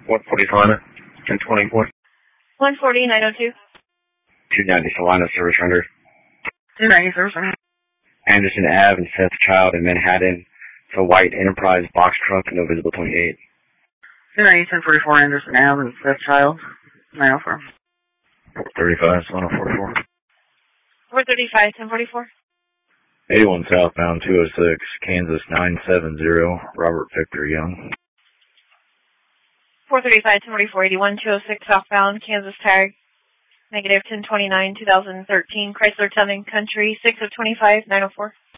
140 Solana, 1024. 140, 902. 290 Solana, service rendered. 290 service rendered. Anderson Ave and Seth Child in Manhattan. It's a white Enterprise box truck, no visible 28. 290 1044 Anderson Ave and Seth Child, 904. 435 Solana 44. 435, 1044. 81 southbound 206, Kansas 970, Robert Victor Young. 435, 1044, 81, 206 southbound, Kansas tag, negative 1029, 2013, Chrysler Towing Country, 6 of 25, 904.